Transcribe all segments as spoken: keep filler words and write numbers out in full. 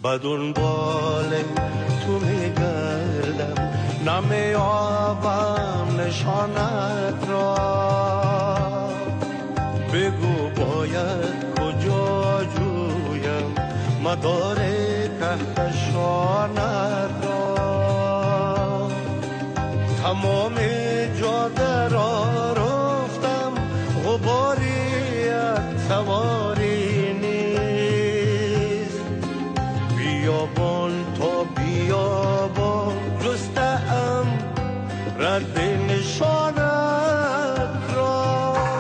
به دنبال تو میگردم، نمیابم نشانت را. بگو باید کجا جویم مدار کهکشانت را. تمام جاده را رفتم، غباریت سواری نیست. بیابان تا بیابان جستم رد نشانت را.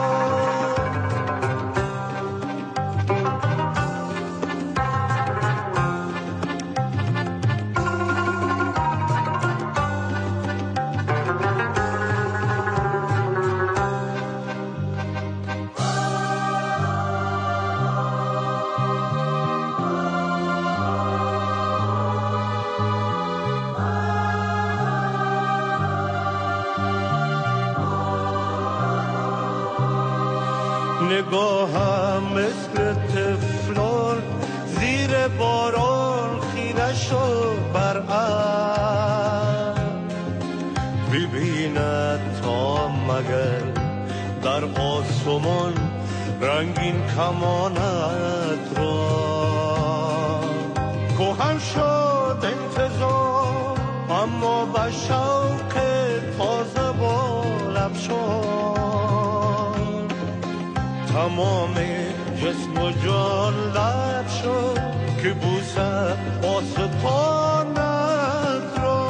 نگاهم مثل تفلون زیر باران خیره شد بر ابر. ببیند تا مگر در آسمان رنگین کمانت را. کهن شد انتظار اما به شوق تازه بال افشان. تمام جسم و جان لب شد که بوسه آستانت را.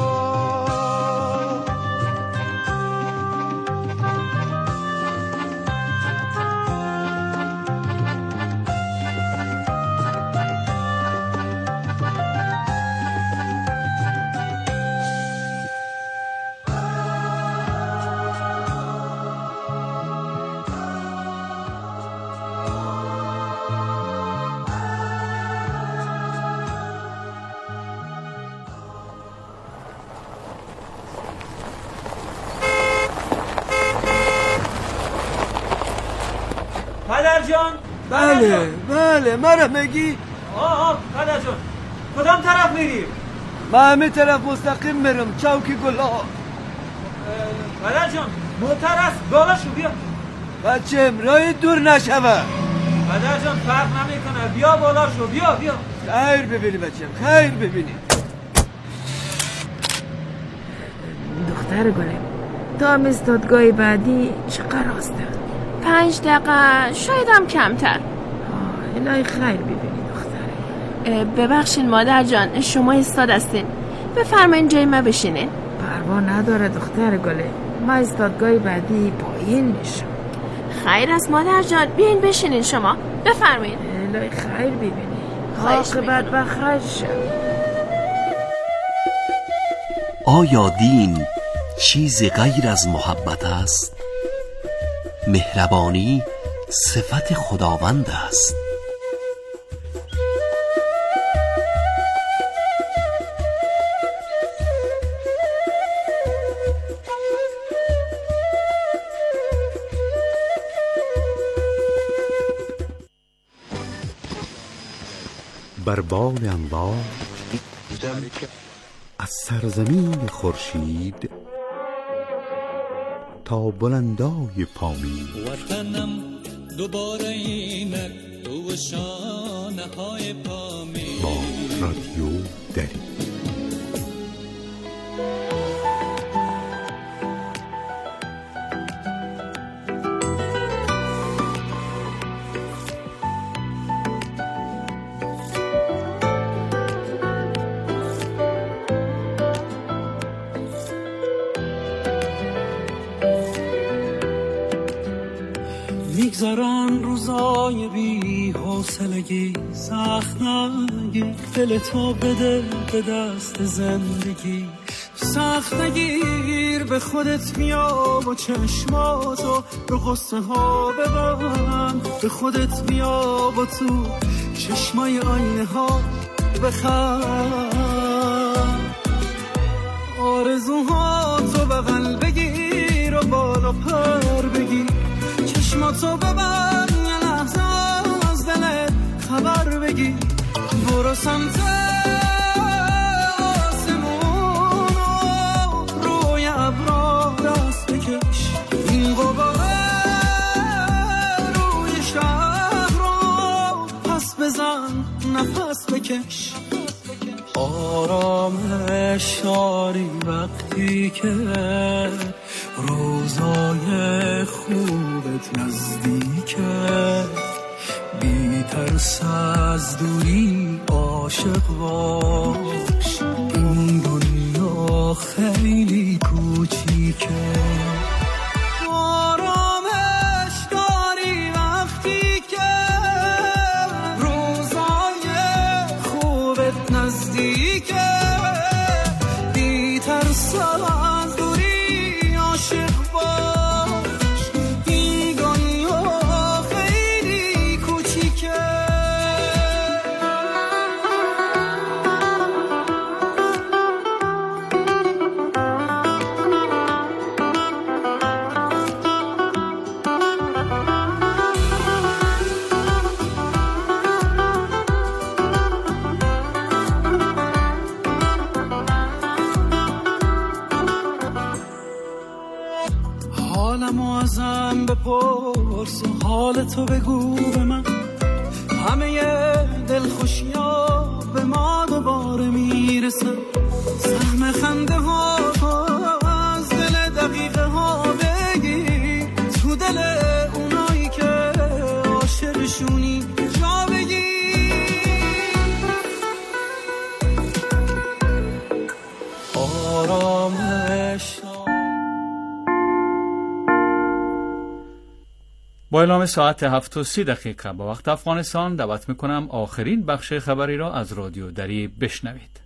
پدر جان. بله بله مرا میگی؟ آه آه پدر جان کدام طرف میری؟ من همه طرف مستقیم میرم، چوکی گلاب. پدر جان موتر است، بالا شو بیا. بچم راه دور نشوه. پدر جان فرق نمیکنه، بیا بالا شو، بیا بیا. خیر ببینی بچم، خیر ببینی. دختر گلم تا هم استادگاه بعدی چقدر راسته؟ پنج دقیقه شاید هم کمتر. الهی خیر ببینی دختره. ببخشین مادر جان شما استاد هستین، بفرمایین جای ما بشینین. پروا نداره دختر گله، ما استادگاه بعدی پایین میشم. خیر است مادر جان، بیاین بشینین شما، بفرمایین. الهی خیر ببینی، عاقبت بخیر شد. آیا دین چیز غیر از محبت است؟ مهربانی صفت خداوند است. بر بال انوار از سرزمین خورشید تا بلندای پامین، وطنم دوباره اینک تو شانه های پامین. با رادیو دری. میگذرن روزای بی حوصلگی، سخت نگیر دل تو بده به دست زندگی. سخت نگیر به خودت بیا و چشماتو به قصه ها ببند. به خودت بیا و تو چشمای آینه ها بخند. آرزوهاتو بغل بگیر و بالا پر بگیر. چشماتو ببند یه لحظه از دلت خبر بگیر. برو سمت نفس بکش. آرامش داری وقتی که روزای خوبت نزدیکه، بی ترس از دوری عاشق باش، این دنیا خیلی کوچیکه. بپرس و حال تو بگو به من، همه دلخوشی‌ها به ما دوباره میرسن. سهم خنده ها از دل دقیقه ها بگی، تو دل اونایی که عاشقشونی جا بگی. آرامش با اعلام ساعت هفت و سی دقیقه با وقت افغانستان دعوت میکنم آخرین بخش خبری را از رادیو دری بشنوید.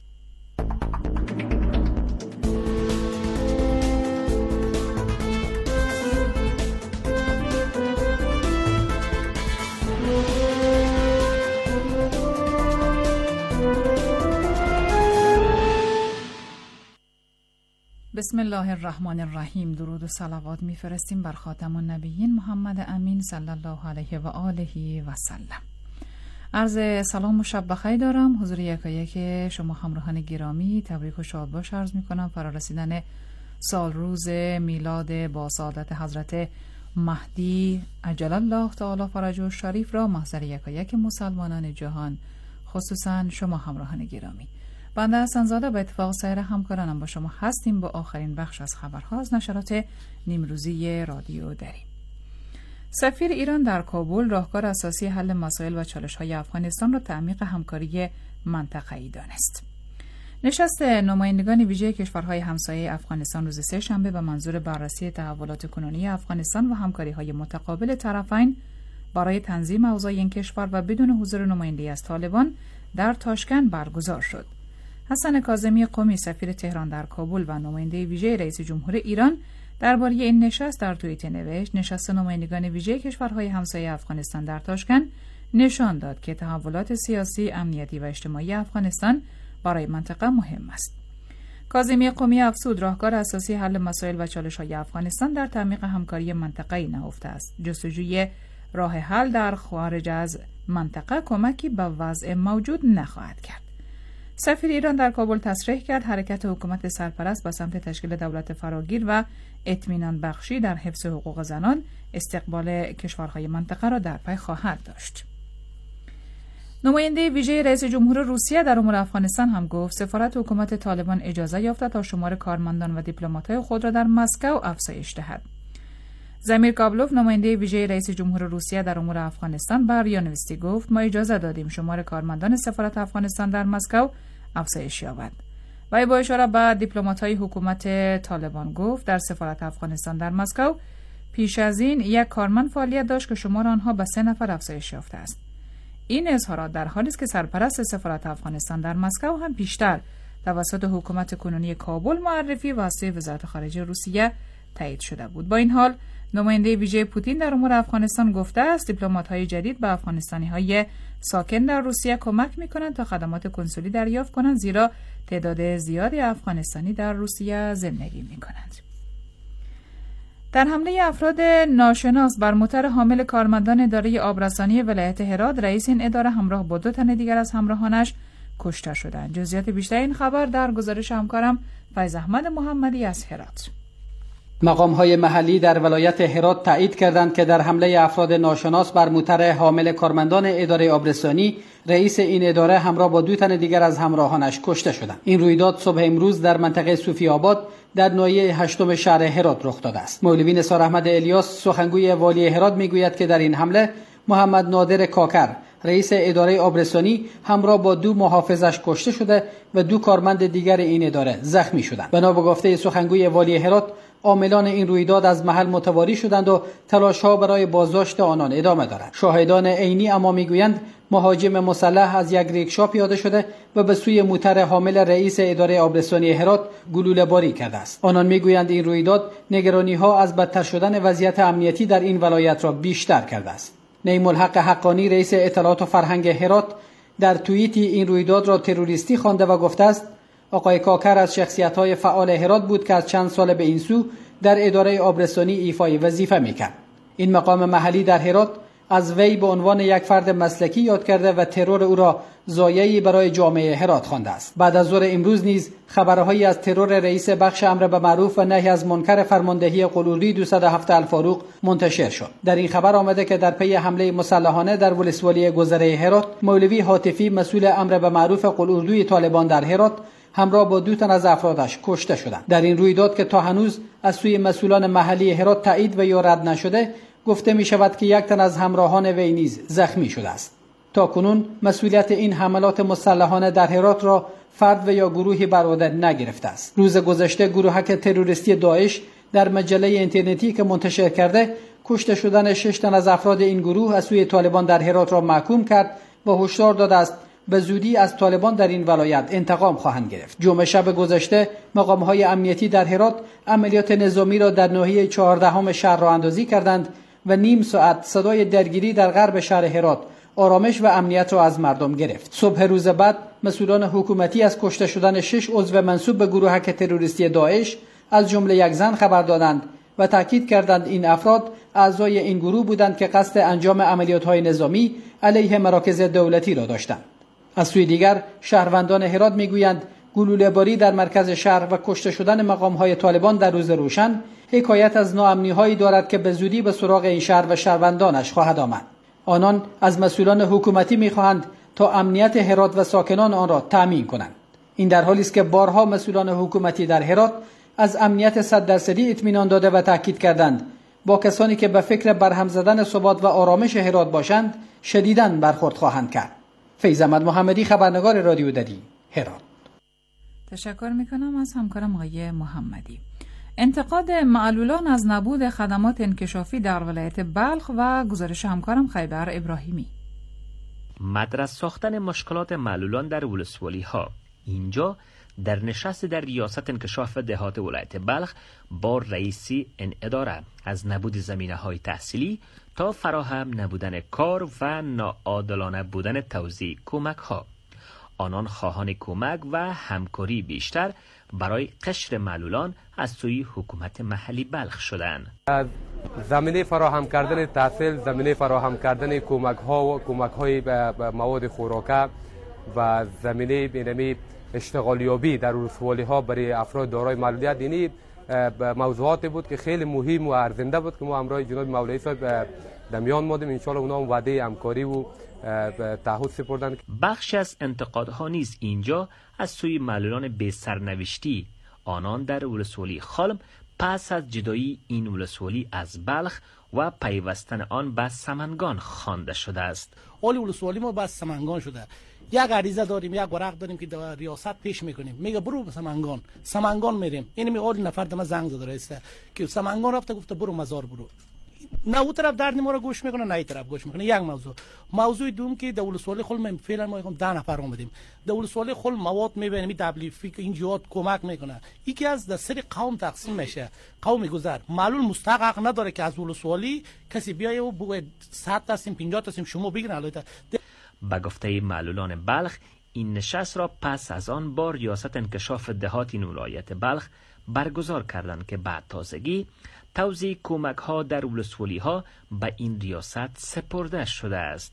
بسم الله الرحمن الرحیم. درود و صلوات میفرستیم بر خاتم النبیین محمد امین صلی الله علیه و آله و سلم. عرض سلام و شب بخیر دارم حضور یکایک شما همراهان گرامی. تبریک و شاد باش عرض میکنم فرارسیدن سال روز میلاد با سعادت حضرت مهدی عجل الله تعالی فرجه الشریف را محضر یکایک مسلمانان جهان، خصوصا شما همراهان گرامی. بنده حسن زاده به اتفاق سایر همکارانم با شما هستیم با آخرین بخش از خبرها از نشرات نیمروزی رادیو دری. سفیر ایران در کابل راهکار اساسی حل مسائل و چالش‌های افغانستان را تعمیق همکاری منطقه‌ای دانست. نشست نمایندگان ویژه کشورهای همسایه افغانستان روز سه شنبه به منظور بررسی تحولات کنونی افغانستان و همکاری‌های متقابل طرفین برای تنظیم اوضاع این کشور و بدون حضور نماینده‌ای از طالبان در تاشکند برگزار شد. حسن کاظمی قمی سفیر تهران در کابل و نماینده ویژه رئیس جمهور ایران درباره این نشست در توییت نوشت: نشست نمایندگان ویژه کشورهای همسایه افغانستان در تاشکند نشان داد که تحولات سیاسی، امنیتی و اجتماعی افغانستان برای منطقه مهم است. کاظمی قمی افزود راهکار اساسی حل مسائل و چالش‌های افغانستان در تعمیق همکاری منطقه‌ای نهفته است. جستجوی راه حل در خارج از منطقه کمکی به وضع موجود نخواهد کرد. سفیر ایران در کابل تصریح کرد حرکت حکومت سرپرست به سمت تشکیل دولت فراگیر و اطمینان بخشی در حفظ حقوق زنان استقبال کشورهای منطقه را در پی خواهد داشت. نماینده ویژه رئیس جمهور روسیه در امور افغانستان هم گفت سفارت حکومت طالبان اجازه یافته تا شمار کارمندان و دیپلمات‌های خود را در مسکو افزایش دهد. زمیر کابلوف نماینده ویژه رئیس جمهور روسیه در امور افغانستان بر یانوستی گفت ما اجازه دادیم شمار کارمندان سفارت افغانستان در مسکو افزایش یابد. و با اشاره به دیپلمات‌های حکومت طالبان گفت در سفارت افغانستان در مسکو پیش از این یک کارمند فعالیت داشت که شمار آنها به سه نفر افزایش یافته است. این اظهارات در حالی است که سرپرست سفارت افغانستان در مسکو هم پیشتر توسط حکومت کنونی کابل معرفی واسطه وزارت خارجه روسیه تایید شده بود. با این حال نماینده ویژه پوتین در امور افغانستان گفته است دیپلمات‌های جدید به افغانستانی‌های ساکن در روسیه کمک می‌کنند تا خدمات کنسولی دریافت کنند، زیرا تعداد زیادی افغانستانی در روسیه زندگی می‌کنند. در حمله افراد ناشناس بر موتر حامل کارمندان اداره آبرسانی ولایت هرات، رئیس این اداره همراه با دو تن دیگر از همراهانش کشته شدند. جزئیات بیشتر این خبر در گزارش همکارم فیض احمد محمدی از هرات. مقام‌های محلی در ولایت هرات تایید کردند که در حمله افراد ناشناس بر موتر حامل کارمندان اداره آبرسانی، رئیس این اداره همراه با دو تن دیگر از همراهانش کشته شدند. این رویداد صبح امروز در منطقه صوفی آباد در ناحیه هشتم شهر هرات رخ داده است. مولوی نثار احمد الیاس سخنگوی والی هرات میگوید که در این حمله محمد نادر کاکر، رئیس اداره آبرسانی، همراه با دو محافظش کشته شده و دو کارمند دیگر این اداره زخمی شدند. بنا به گفته سخنگوی والی هرات، عاملان این رویداد از محل متواری شدند و تلاش‌ها برای بازداشت آنان ادامه دارد. شاهدان عینی اما میگویند مهاجم مسلح از یک ریکشا پیاده شده و به سوی موتر حامل رئیس اداره آبرسانی هرات گلوله باری کرده است. آنان میگویند این رویداد نگرانی‌ها از بدتر شدن وضعیت امنیتی در این ولایت را بیشتر کرده است. نعیم الحق حقانی، رئیس اطلاعات و فرهنگ هرات، در توییتی این رویداد را تروریستی خوانده و گفته است آقای کاکر از شخصیت‌های فعال هرات بود که از چند سال به این سو در اداره آبرسانی ایفای وظیفه می‌کرد. این مقام محلی در هرات از وی به عنوان یک فرد مسلکی یاد کرده و ترور او را ضایعی برای جامعه هرات خوانده است. بعد از ظهر امروز نیز خبرهایی از ترور رئیس بخش امر به معروف و نهی از منکر فرماندهی قلوردی دویست و هفت الفاروق منتشر شد. در این خبر آمده که در پی حمله مسلحانه در ولسوالی گذره هرات، مولوی حاتفی مسئول امر به معروف قلوردی طالبان در هرات همراه با دو تن از افرادش کشته شدند. در این رویداد که تا هنوز از سوی مسئولان محلی هرات تایید و یا رد نشده، گفته می شود که یک تن از همراهان وی نیز زخمی شده است. تا کنون مسئولیت این حملات مسلحانه در هرات را فرد و یا گروهی بر عهده نگرفته است. روز گذشته گروهک تروریستی داعش در مجله اینترنتی که منتشر کرده، کشته شدن شش تن از افراد این گروه از سوی طالبان در هرات را محکوم کرد و هشدار داده است به زودی از طالبان در این ولایت انتقام خواهند گرفت. جمعه شب گذشته مقام‌های امنیتی در هرات عملیات نظامی را در ناحیه چهاردهم شهر راه اندازی کردند و نیم ساعت صدای درگیری در غرب شهر هرات آرامش و امنیت را از مردم گرفت. صبح روز بعد مسئولان حکومتی از کشته شدن شش عضو منسوب به گروهک تروریستی داعش از جمله یک زن خبر دادند و تاکید کردند این افراد اعضای این گروه بودند که قصد انجام عملیات‌های نظامی علیه مراکز دولتی را داشتند. از سوی دیگر شهروندان هرات میگویند گلوله‌باری در مرکز شهر و کشته شدن مقام‌های طالبان در روز روشن حکایت از ناامنی‌هایی دارد که به زودی به سراغ این شهر و شهروندانش خواهد آمد. آنان از مسئولان حکومتی می‌خواهند تا امنیت هرات و ساکنان آن را تأمین کنند. این در حالی است که بارها مسئولان حکومتی در هرات از امنیت صد درصدی اطمینان داده و تاکید کردند با کسانی که به فکر برهم زدن ثبات و آرامش هرات باشند شدیداً برخورد خواهند کرد. فیض احمد محمدی، خبرنگار رادیو دری، هرات. تشکر میکنم از همکارم آقای محمدی. انتقاد معلولان از نبود خدمات انکشافی در ولایت بلخ و گزارش همکارم خیبر ابراهیمی. مدرس ساختن مشکلات معلولان در ولسوالی ها. اینجا در نشست در ریاست انکشاف دهات ولایت بلخ با رئیسی این اداره از نبود زمینه های تحصیلی تا فراهم نبودن کار و ناعادلانه بودن توزیع کمک ها. آنان خواهان کمک و همکاری بیشتر برای قشر معلولان از سوی حکومت محلی بلخ شدند. از زمینه فراهم کردن تحصیل، زمینه فراهم کردن کمک ها و کمک های به مواد خوراکه و زمینه بینمی اشتغالیابی در ولسوالی ها برای افراد دارای معلولیت، اینی موضوعاتی بود که خیلی مهم و ارزنده بود که ما همراه جناب مولوی صاحب در میان مادیم. ان شاء الله اونها وعده همکاری و تعهد سپردن. بخشی از انتقادها نیز اینجا از سوی معلولان بی سرنوشتی، آنان در ولسوالی خالم پس از جدایی این ولسوالی از بلخ و پیوستن آن به سمنگان خوانده شده است. اول ولسوالی ما بس سمنگان شده. یک عریضه داریم، یک ورق داریم که در ریاست پیش میکنیم، میگه برو به سمنگان. سمنگان میریم. این می اول نفر دم زنگ زده رئیس که سمنگان رفته گفته برو مزار برو. نه اون طرف درد ما رو گوش میکنه، نه این طرف گوش میکنه. یک موضوع. موضوع دوم که در ولسوالی خل فعلا ما میگم ده نفر اومدیم. در ولسوالی خل مواد میبینیم، دبلیو فی این جهات کمک میکنه. یکی از در سری قوم تقسیم میشه. قوم گذر معلول مستحق نداره که از ولسوالی کسی بیایه و بگه صد تا سیم پنجاه تا سیم شما بگیرن. البته به گفته معلولان بلخ این نشست را پس از آن با ریاست انکشاف دهات این ولایت بلخ برگزار کردند که بعد تازگی توزیع کمک ها در ولسوالی ها به این ریاست سپرده شده است.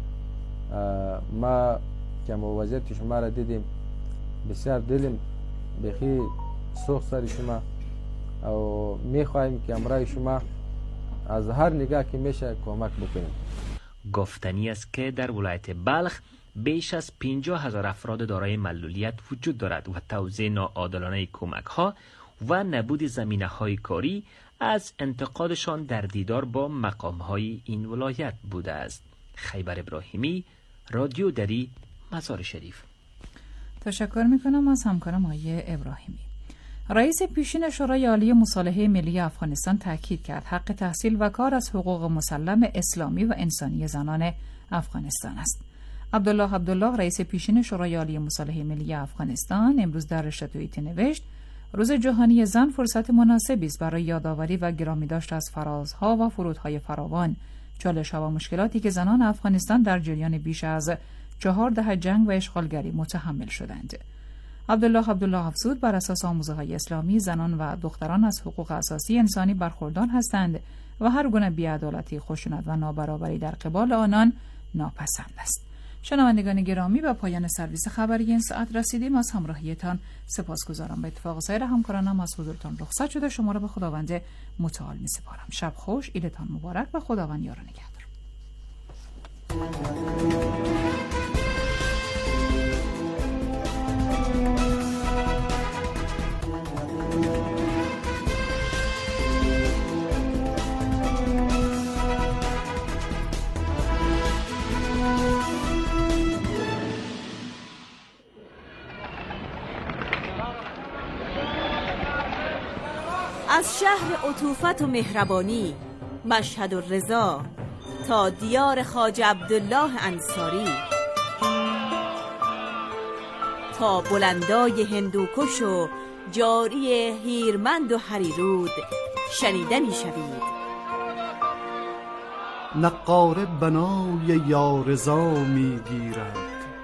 ما که ما وضعیت شما را دیدیم، بسیار دلم بخی سوخت سر شما. و میخواهیم که امرای شما از هر نگاه که میشه کمک بکنیم. گفتنی است که در ولایت بلخ بیش از پنجاه هزار افراد دارای معلولیت وجود دارد و توزیع ناعادلانه کمک ها و نبود زمینه های کاری از انتقادشان در دیدار با مقام های این ولایت بوده است. خیبر ابراهیمی، رادیو دری، مزار شریف. تشکر میکنم از همکارم آقای ابراهیمی. رئیس پیشین شورای عالی مصالحه ملی افغانستان تاکید کرد حق تحصیل و کار از حقوق مسلم اسلامی و انسانی زنان افغانستان است. عبدالله عبدالله رئیس پیشین شورای عالی مصالحه ملی افغانستان امروز در رشته توییتی نوشت روز جهانی زن فرصت مناسبی است برای یادآوری و گرامی داشت از فرازها و فرودهای فراوان، چالش‌ها و مشکلاتی که زنان افغانستان در جریان بیش از چهار دهه جنگ و اشغالگری متحمل شدند. عبدالله عبدالله افزود بر اساس آموزه‌های اسلامی زنان و دختران از حقوق اساسی انسانی برخوردار هستند و هر گونه بی‌عدالتی، خشونت و نابرابری در قبال آنان ناپسند است. شنوندگان گرامی، به پایان سرویس خبری این ساعت رسیدیم. از همراهیتان سپاسگزارم. به اتفاق سایر همکارانم از حضورتان رخصت شده شما را به خداوند متعال می‌سپارم. شب خوش، عیدتان مبارک و خداوند یار و نگهدار. از شهر عطوفت و مهربانی مشهد و رضا تا دیار خواجه عبدالله انصاری، تا بلندای هندوکش و جاری هیرمند و هریرود شنیده می شوید. نقاره بنای یارضا می گیرد،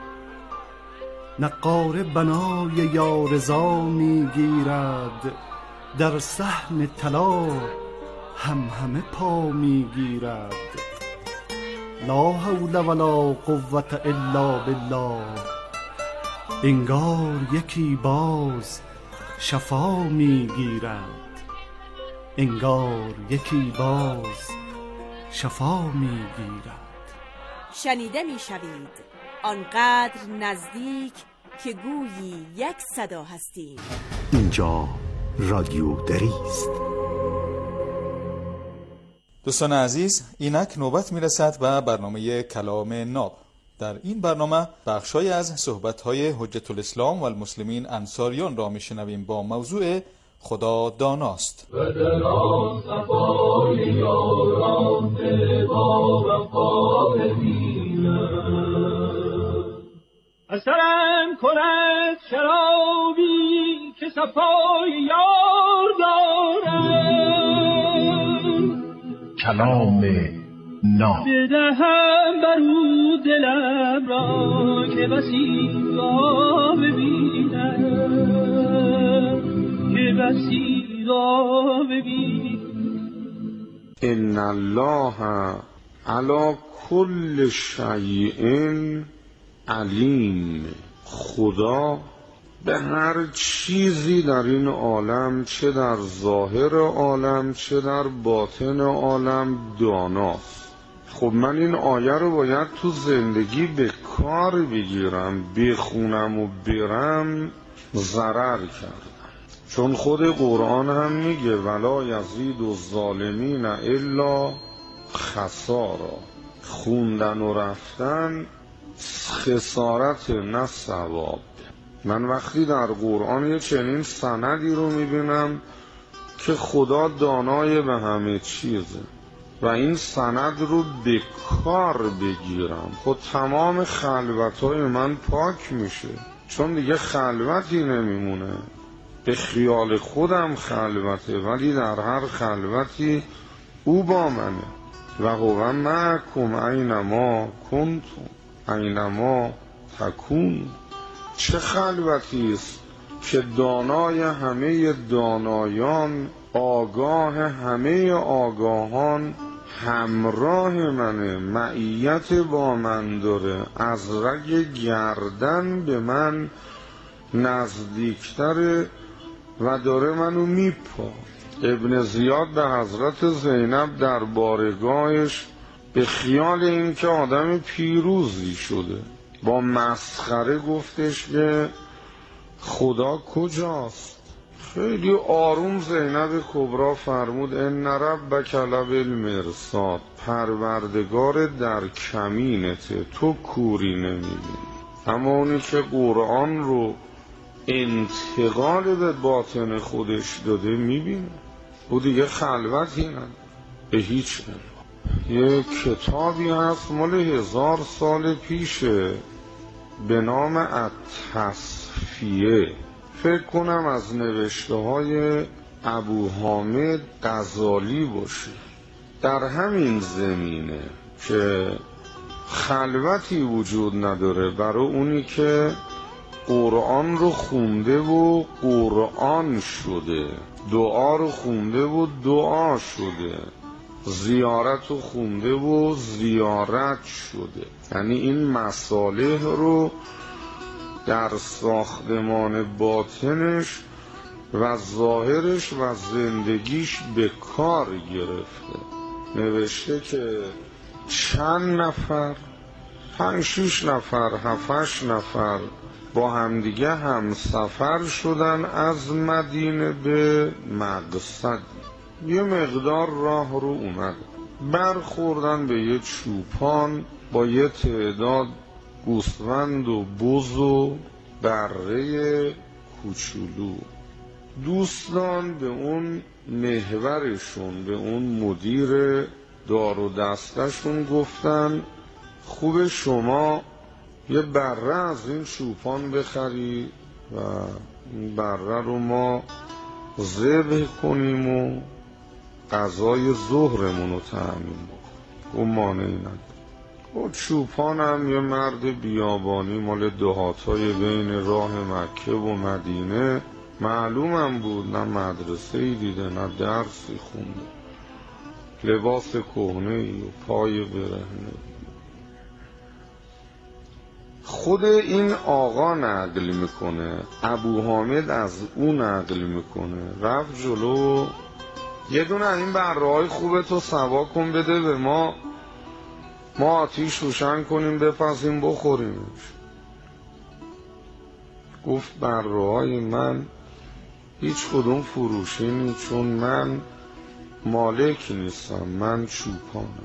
نقاره بنای یارضا می گیرد، در صحن طلا هم همه پا می گیرد. لا حول ولا قوة الا بالله، انگار یکی باز شفا می گیرد، انگار یکی باز شفا می گیرد. شنیده می شوید آنقدر نزدیک که گویی یک صدا هستیم. اینجا رادیو دری است. دوستان عزیز، اینک نوبت میرسد به برنامه کلام ناب. در این برنامه بخشای از صحبت‌های حجت الاسلام و المسلمین انصاریان را میشنویم با موضوع خدا داناست. و در آن صفای یاران با وفا ببینم، اثرم کند شرابی که صفای یار دارم. کلام ناب. بدهم برو دلم را که بسی را ببینم، که بسی را ببینم. ان الله علی کل شیء علیم. خدا به هر چیزی در این عالم، چه در ظاهر عالم چه در باطن عالم، داناست. خب من این آیه رو باید تو زندگی به کار بگیرم، بخونم و برم، ضرر کردم. چون خود قرآن هم میگه ولا یزید الظالمین الا خسارا. خوندن و رفتن خسارت نه ثواب. من وقتی در قرآن یه چنین سندی رو میبینم که خدا دانای به همه چیزه و این سند رو به کار بگیرم، خود تمام خلوتهای من پاک میشه، چون دیگه خلوتی نمیمونه. به خیال خودم خلوته، ولی در هر خلوتی او با منه. و هو معکم اینما کنتم اینما تکون. چه خلوتی است که دانای همه دانایان، آگاه همه آگاهان همراه منه، معیت با من داره، از رگ گردن به من نزدیکتره و داره منو میپا. ابن زیاد به حضرت زینب در بارگاهش به خیال این که آدم پیروزی شده با مسخره گفتش که خدا کجاست؟ خیلی آروم زینب کبرا فرمود ان ربک لبالمرصاد، پروردگار در کمینته، تو کوری نمیبینی. اما اونی که قرآن رو انتقال به باطن خودش داده میبینه، او دیگه خلوتی نداره به هیچ علم. یه کتابی هست مال هزار سال پیشه به نام التصفیه، فکر کنم از نوشته های ابو حامد غزالی باشه. در همین زمینه که خلوتی وجود نداره برای اونی که قرآن رو خونده و قرآن شده، دعا رو خونده و دعا شده، زیارت رو خونده و زیارت شده. یعنی این مصالح رو در ساختمان باطنش و ظاهرش و زندگیش به کار گرفته. نوشته که چند نفر، پنج شیش نفر، هفتش نفر با همدیگه هم سفر شدن از مدینه به مقصد. یه مقدار راه رو اومد، برخوردن به یه چوپان با یه تعداد گوسفند و بز و بره کوچولو. دوستان به اون محورشون، به اون مدیر دار و دستشون گفتن خوب شما یه بره از این چوپان بخری و این بره رو ما ذبح کنیم و غذای ظهرمون رو تأمین بکنیم. اون مانعی نداره. و چوپان هم یه مرد بیابانی مال دهاتای بین راه مکه و مدینه، معلومم بود نه مدرسه ای دیده نه درسی خونده، لباس کهنه ای و پای برهنه. خود این آقا نقل میکنه، ابو حامد از اون نقل میکنه، رفت جلو یه دونه این بره‌های خوبه تو سوا کن بده به ما، ما آتیش روشن کنیم بپزیم بخوریمش. گفت بره‌های من هیچ کدوم فروشی نیست، چون من مالک نیستم، من چوپانم.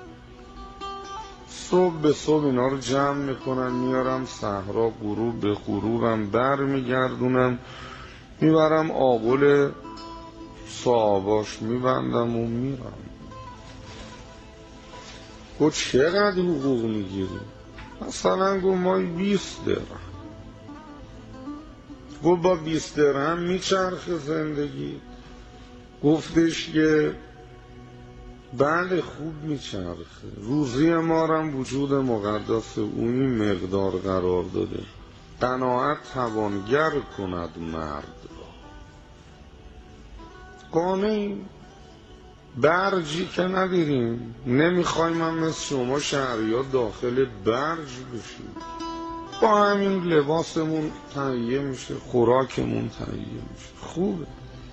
صبح به صبح اینا رو جمع میکنن میارم صحرا، غروب به غروبم بر میگردونم میبرم آغل صحاباش میبندم و میرم. گفت چقدر حقوق میگیری؟ مثلا گفت ما بیست درهم. گفت با بیست درهم میچرخه زندگی؟ گفتش که بله خوب میچرخه، روزی ما هم وجود مقدس اونی مقدار قرار داده، قناعت توانگر کند مرد را. قانعیم، برجی که نداریم، نمیخوایم هم مثل شما شهریات داخل برج بشیم، با همین لباسمون تهیه میشه، خوراکمون تهیه میشه، خوبه.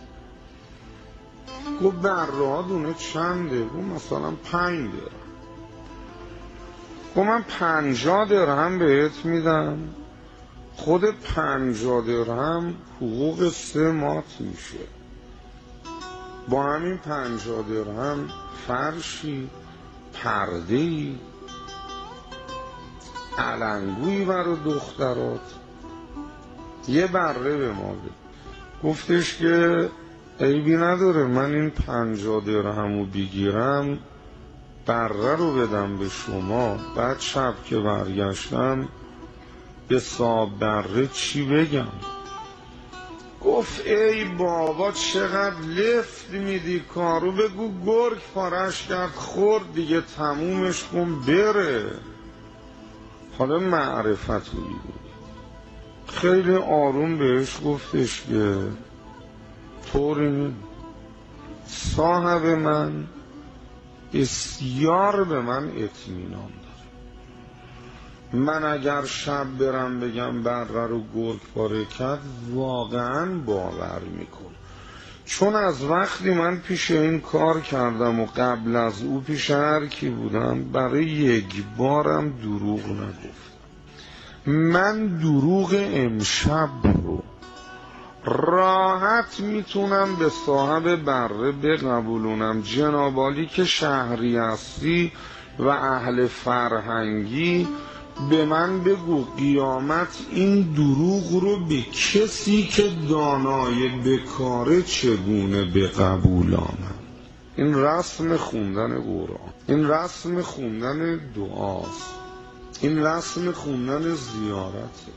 گفت بره دونه چنده؟ گفت مثلا پنج درهم. گفت من پنجاه درهم بهت میدم، خود پنجاه درهم حقوق سه ماه میشه، با همین پنجاه درهم فرشی، پرده‌ای، علنگویی برای دخترات، یه بره به ما بده. گفتش که عیبی نداره، من این پنجاه درهمو بگیرم بره رو بدم به شما، بعد شب که برگشتم به صاحب بره چی بگم؟ گفت ای بابا چقدر لفت میدی، کارو بگو گرگ پارش کرد خورد دیگه، تمومش کن بره. حالا معرفت رو بگو. خیلی آروم بهش گفتش که طوری نیم، صاحب من بسیار به من اطمینان داره، من اگر شب برم بگم بره رو گرگ پاره کرد واقعا باور میکن، چون از وقتی من پیش این کار کردم و قبل از او پیش هر کی بودم برای یک بارم دروغ نگفتم. من دروغ امشب رو راحت میتونم به صاحب بره بقبولونم. جناب عالی که شهری هستی و اهل فرهنگی، به من بگو قیامت این دروغ رو به کسی که دانای بکاره چگونه بقبولانم. این رسم خوندن قرآن، این رسم خوندن دعاست، این رسم خوندن زیارته.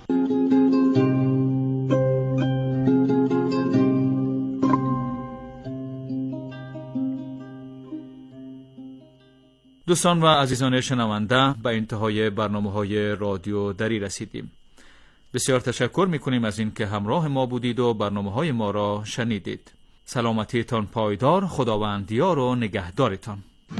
دوستان و عزیزان شنونده، به انتهای برنامه‌های رادیو دری رسیدیم. بسیار تشکر می‌کنیم از این که همراه ما بودید و برنامه‌های ما را شنیدید. سلامتیتان پایدار، خداوند یار و نگهدارتان.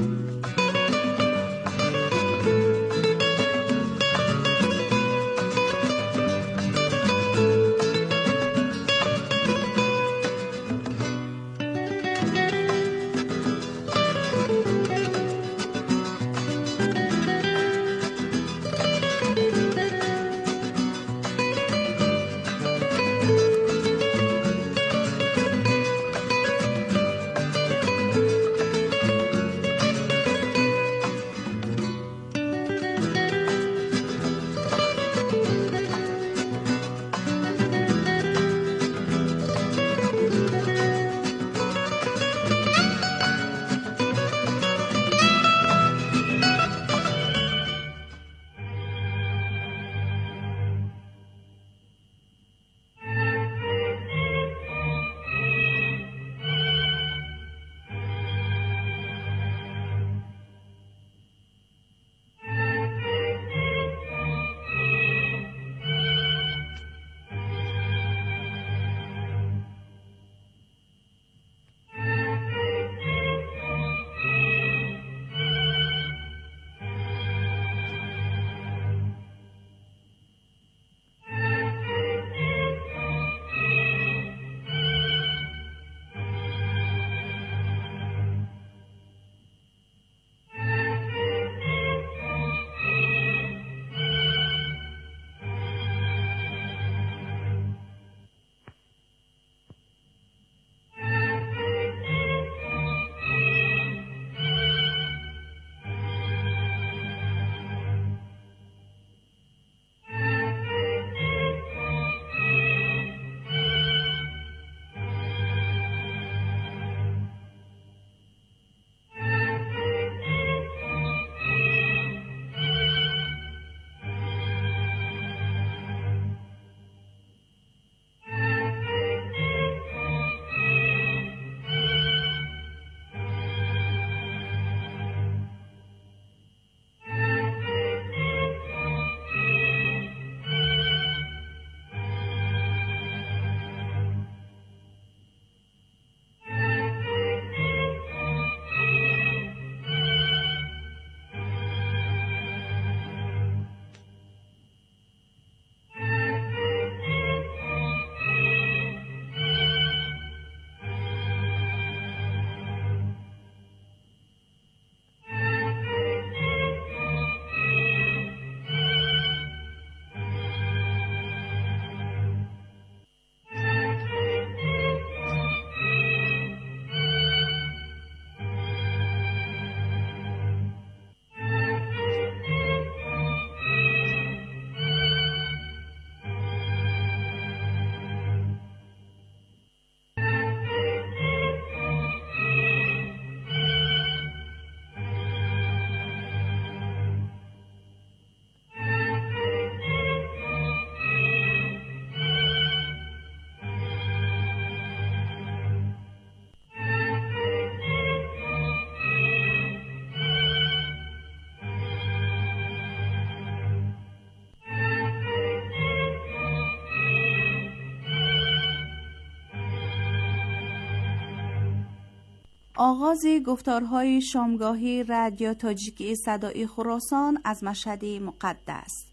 آغاز گفتارهای شامگاهی رادیو تاجیکی صدای خراسان از مشهد مقدس.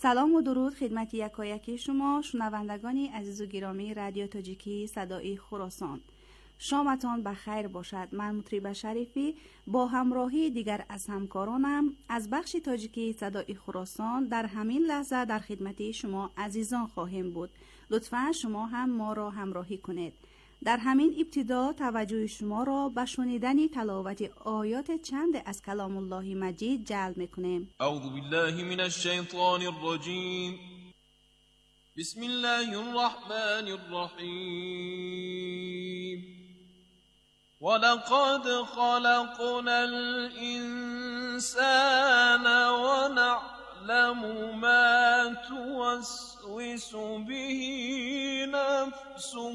سلام و درود خدمت یکایکی شما شنوندگان عزیز و گرامی رادیو تاجیکی صدای خراسان. شامتان بخیر باشد. من مطرب شریفی با همراهی دیگر از همکارانم از بخش تاجیکی صدای خراسان در همین لحظه در خدمت شما عزیزان خواهیم بود. لطفاً شما هم ما را همراهی کنید. در همین ابتدا توجه شما را به شنیدن تلاوت آیات چند از کلام الله مجید جلب می‌کنیم. اعوذ بالله من الشیطان الرجیم. بسم الله الرحمن الرحیم. ولقد خلقنا الإنسان ونعلم ما توسوس به نفسه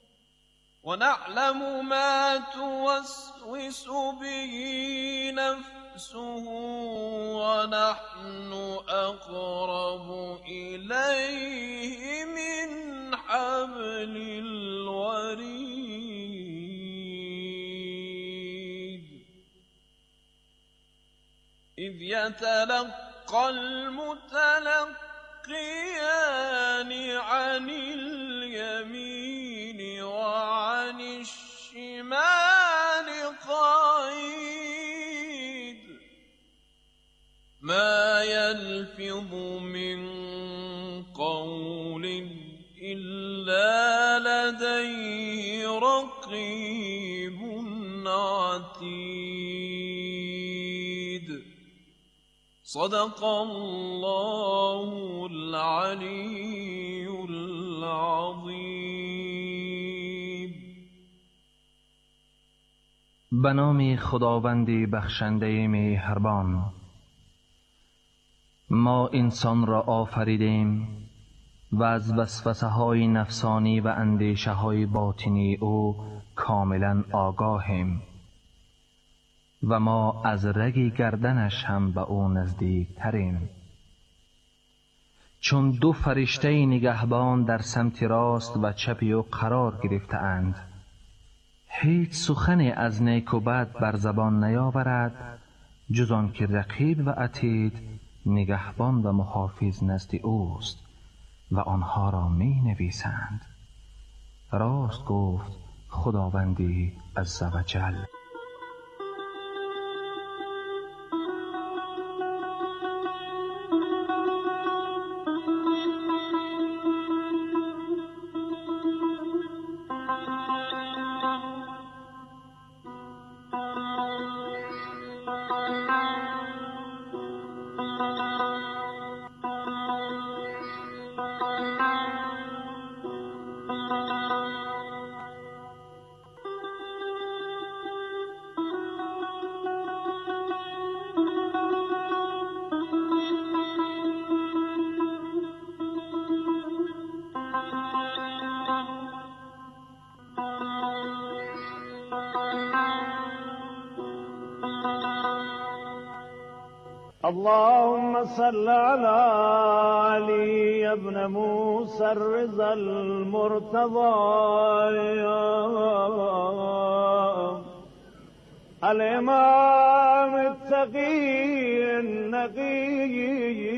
ونعلم ما توسوس به نفسه ونحن أقرب إليه من حبل الوريد إذ يتلقى المتلقيان عن اليمين وعن الشمال قعيد ما يلفظ من قول إلا لديه رقيب عتيد صدق الله العلي العظیم. به نام خداوند بخشنده مهربان. ما انسان را آفریدیم و از وسوسه های نفسانی و اندیشه های باطنی او کاملا آگاهیم و ما از رگ گردنش هم به او نزدیک تریم. چون دو فرشته نگهبان در سمت راست و چپ او قرار گرفته‌اند، هیچ سخنی از نیک و بد بر زبان نیاورد جز آن که رقیب و عتید نگهبان و محافظ نزد اوست و آنها را می نویسند. راست گفت خداوندی عزوجل. اللهم صل على علي بن موسى الرضا المرتضى الإمام التقي النقي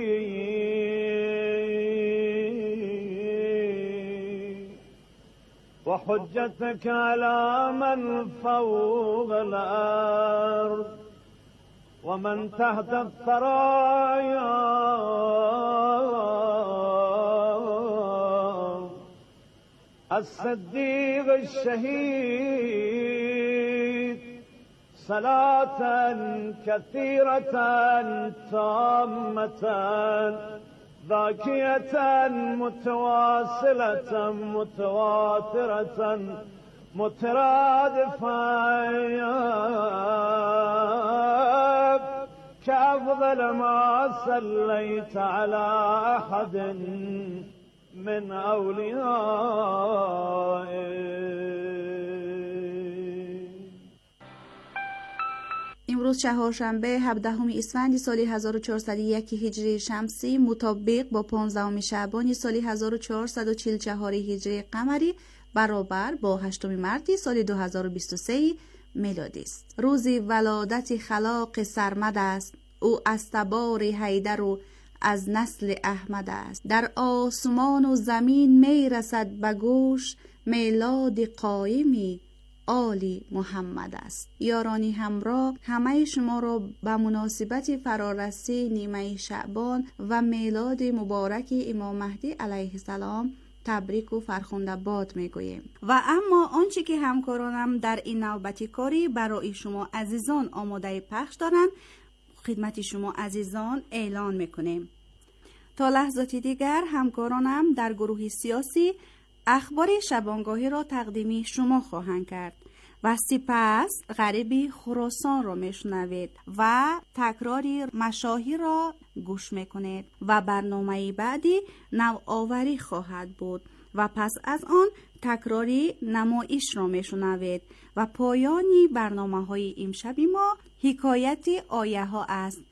وحجتك على من فوق الأرض ومن تحت الثرايا الصديق الشهيد صلاة كثيرة تامة ذاكية متواصلة متواترة مترادفة كأفضل ما صليت على أحد من أوليائه. امروز چهارشنبه هفدهم اسفند سال هزار و چهارصد و یک هجری شمسی مطابق با پانزدهم شعبان سال هزار و چهارصد و چهل و چهار هجری قمری برابر با هشتم مارس سال دو هزار و بیست و سه میلادی است. روز ولادت خلاق سرمد است. او از تبار حیدر و از نسل احمد است. در آسمان و زمین می رسد به گوش، میلاد قایمی آلی محمد است. یارانی همراه، همه شما را به مناسبت فرارسی نیمه شعبان و میلاد مبارک امام مهدی علیه السلام تبریک و فرخنده باد میگوییم. و اما آنچه که همکارانم در این نوبتی کاری برای شما عزیزان آماده پخش دارند، خدمت شما عزیزان اعلان میکنیم. تا لحظاتی دیگر همکارانم در گروه سیاسی اخبار شبانگاهی را تقدیمی شما خواهند کرد و سپس غریبی خراسان را میشنوید و تکراری مشاهیر را گوش میکنید و برنامه بعدی نوآوری خواهد بود و پس از آن تکراری نمایش را میشنوید و پایانی برنامه های امشب ما حکایت آیه ها است.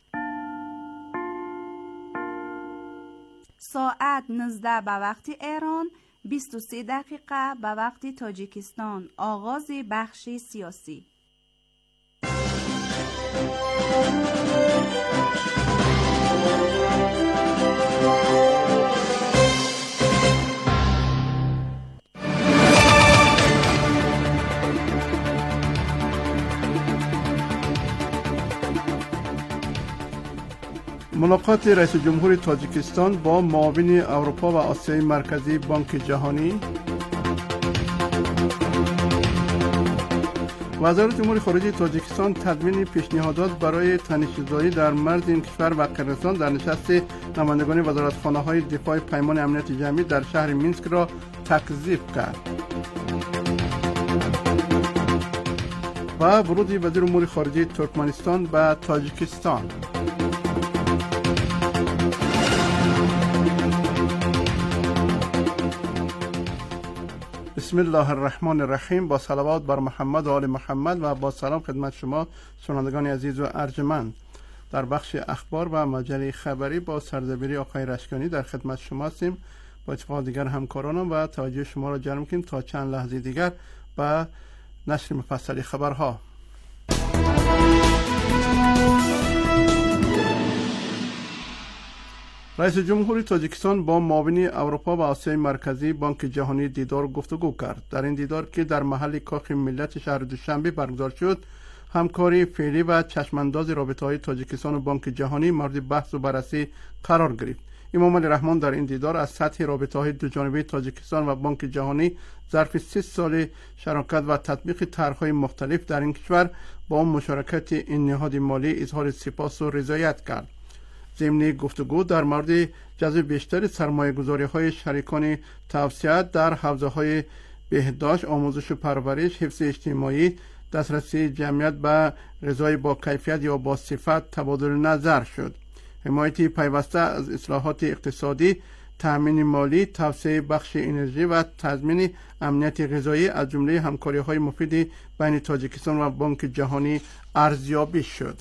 ساعت نوزده به وقت ایران، بیست و سه دقیقه به وقت تاجیکستان. آغاز بخش سیاسی. ملاقات رئیس جمهور تاجیکستان با معاون اروپا و آسیای مرکزی بانک جهانی. وزارت امور خارجه تاجیکستان تضمین پیشنهادات برای تنش‌زایی در مرز این کشور و قرقیزستان در نشست نمایندگان وزارتخانه‌های دفاع پیمان امنیت جمعی در شهر مینسک را تکذیب کرد. و ورود وزیر امور خارجه ترکمنستان به تاجیکستان. بسم الله الرحمن الرحیم. با صلوات بر محمد و آل محمد و با سلام خدمت شما شنوندگان عزیز و ارجمند. در بخش اخبار و مجله خبری با سردبیری آقای رشکانی در خدمت شما هستیم. با اتفاق دیگر همکارانم و توجه شما را جلب می‌کنیم تا چند لحظه دیگر به نشر مفصل خبرها. رئیس جمهور تاجیکستان با معاون اروپا و آسیای مرکزی بانک جهانی دیدار گفتگو کرد. در این دیدار که در محل کاخ ملت شهر دوشنبه برگزار شد، همکاری فعلی و چشمانداز رابطه‌های تاجیکستان و بانک جهانی مورد بحث و بررسی قرار گرفت. امام علی رحمان در این دیدار از سطح رابطه‌های دوجانبه تاجیکستان و بانک جهانی ظرف سه سال شراکت و تطبیق طرح‌های مختلف در این کشور با مشارکت این نهاد مالی اظهار سپاس و رضایت کرد. ضمن گفتگو در مورد جذب بیشتر سرمایه‌گذاری‌های شریکان توسعه در حوزه‌های بهداشت، آموزش و پرورش، حفظ اجتماعی، دسترسی جمعیت به غذای با کیفیت یا با صفت تبادل نظر شد. حمایت پیوسته از اصلاحات اقتصادی، تأمین مالی، توسعه بخش انرژی و تضمین امنیت غذایی از جمله همکاری‌های مفید بین تاجیکستان و بانک جهانی ارزیابی شد.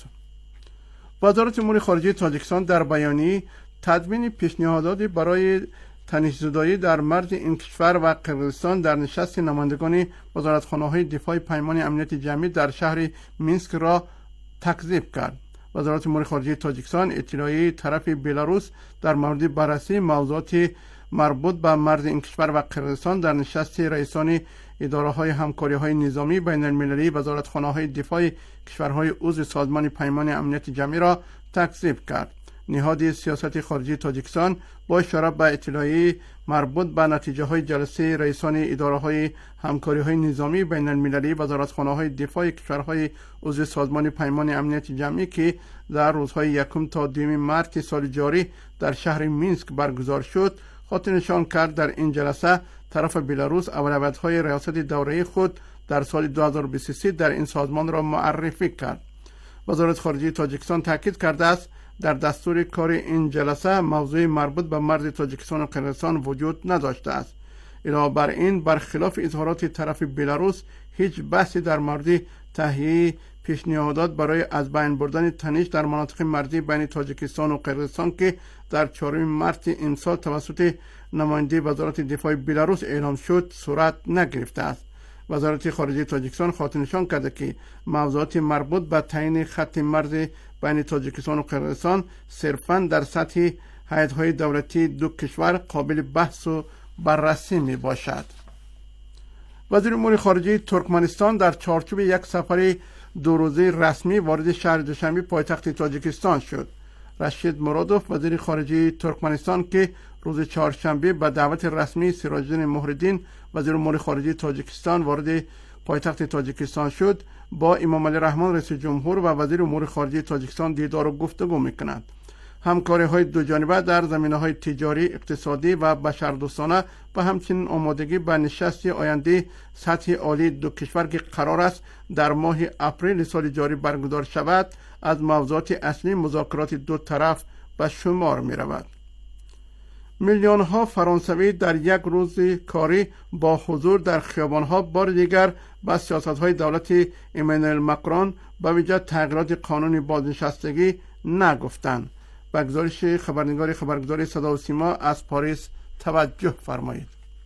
وزارت امور خارجه تاجیکستان در بیانیه تضمین پیشنهادات برای تنش‌زدایی در مرز این کشور و قرقیزستان در نشست نمایندگان وزارتخانه‌های دفاع پیمان امنیت جمعی در شهر مینسک را تکذیب کرد. وزارت امور خارجه تاجیکستان اطلاعیه طرف بلاروس در مورد بررسی موضوعات مربوط به مرز این کشور و قرقیزستان در نشست رئیسان اداره‌های همکاری‌های نظامی بین المللی وزارتخانه‌های دفاع کشورهای عضو سازمان پیمان امنیت جمعی را تکذیب کرد. نهاد سیاست خارجی تاجیکستان با اشاره به اطلاعیه مربوط به نتیجه‌های جلسه رئیسان اداره‌های همکاری‌های نظامی بین المللی وزارتخانه‌های دفاع کشورهای عضو سازمان پیمان امنیت جمعی که در روزهای یکم تا دوم مارس سال جاری در شهر مینسک برگزار شد، خاطر نشان کرد در این جلسه طرف بلاروس اولویت‌های ریاست دوره خود در سال دو هزار و بیست و سه در این سازمان را معرفی کرد. وزارت خارجه تاجیکستان تاکید کرده است در دستور کار این جلسه موضوع مربوط به مرز تاجیکستان و قرقیزستان وجود نداشته است. علاوه بر این، برخلاف اظهارات طرف بلاروس، هیچ بحثی در مورد تهیه پیشنهادات برای از بین بردن تنش در مناطق مرزی بین تاجیکستان و قرقیزستان که در چهارم مارس این سال توسط نماینده وزارت دفاع بلاروس اعلام شد صورت نگرفته است. وزارت خارجه تاجیکستان خاطر نشان کرده که موضوعات مربوط به تعیین خط مرز بین تاجیکستان و قرقیزستان صرفاً در سطح هیئت‌های دولتی دو کشور قابل بحث و بررسی می باشد. وزیر امور خارجه ترکمنستان در چارچوب یک سفر دو روزه رسمی وارد شهر دوشنبه پایتخت تاجیکستان شد. رشید مرادوف وزیر خارجه ترکمنستان که روز چهارشنبه به دعوت رسمی سراج‌الدین مهرالدین وزیر امور خارجه تاجیکستان وارد پایتخت تاجیکستان شد، با امام علی رحمان رئیس جمهور و وزیر امور خارجه تاجیکستان دیدار و گفتگو می‌کند. همکاری‌های دو جانبه در زمینه‌های تجاری، اقتصادی و بشردوستانه و همچنین آمادگی به نشست آینده سطح عالی دو کشور که قرار است در ماه اپریل سال جاری برگزار شود از موضوعات اصلی مذاکرات دو طرف به شمار می‌رود. میلیون ها فرانسوی در یک روز کاری با حضور در خیابان‌ها بار دیگر به سیاست‌های دولت ایمانوئل ماکرون به ویژه تغییرات قانون بازنشستگی نگفتند. به گزارش خبرنگار خبرگزاری صدا و سیما از پاریس توجه فرمایید.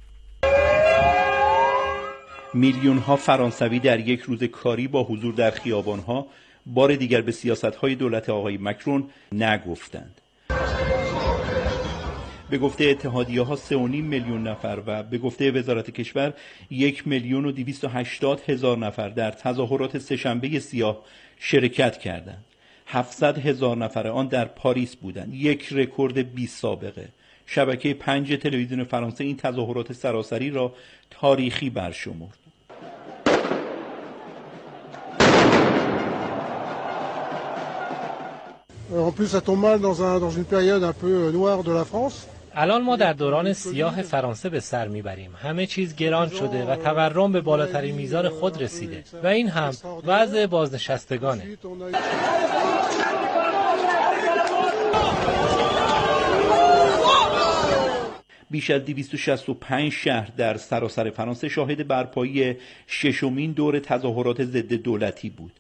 میلیون ها فرانسوی در یک روز کاری با حضور در خیابان‌ها بار دیگر به سیاست‌های دولت آقای مکرون نگفتند. به گفته اتحادیه‌ها سه و نیم میلیون نفر و به گفته وزارت کشور یک میلیون و دویست و هشتاد هزار نفر در تظاهرات سه‌شنبه سیاه شرکت کردند. هفتصد هزار نفر آن در پاریس بودند، یک رکورد بی سابقه. شبکه پنج تلویزیون فرانسه این تظاهرات سراسری را تاریخی برشمرد. En plus, ça tombe mal dans, un, dans une période un peu noire de la France. الان ما در دوران سیاه فرانسه به سر میبریم. همه چیز گران شده و تورم به بالاترین میزان خود رسیده و این هم وضع بازنشستگانه. بیش از دویست و شصت و پنج شهر در سراسر فرانسه شاهد برپایی ششمین دور تظاهرات ضد دولتی بود.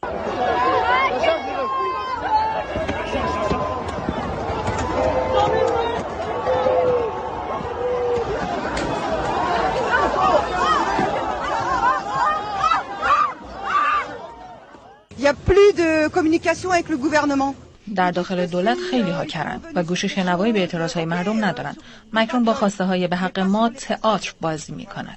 Il n'y a plus de communication avec le gouvernement. در داخل دولت خیلی ها کردند و گوش شنوایی به اعتراضهای مردم ندارند. مکرون با خواسته های به حق ما تئاتر بازی می کند.